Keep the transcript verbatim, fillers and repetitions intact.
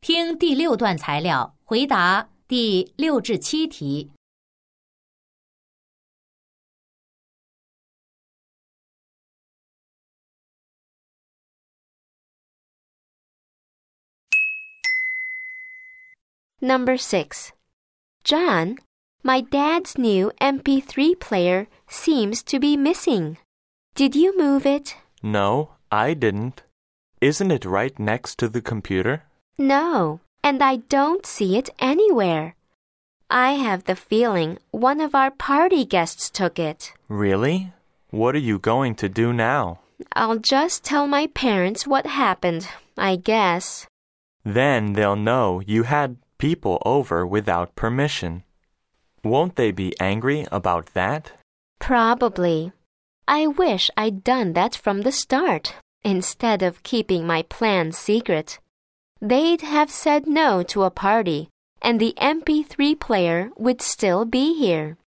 听第六段材料，回答第六至七题。 Number six. John, my dad's new M P three player seems to be missing. Did you move it? No, I didn't. Isn't it right next to the computer? No, and I don't see it anywhere. I have the feeling one of our party guests took it. Really? What are you going to do now? I'll just tell my parents what happened, I guess. Then they'll know you had people over without permission. Won't they be angry about that? Probably. I wish I'd done that from the start, instead of keeping my plan secret. They'd have said no to a party, and the M P three player would still be here.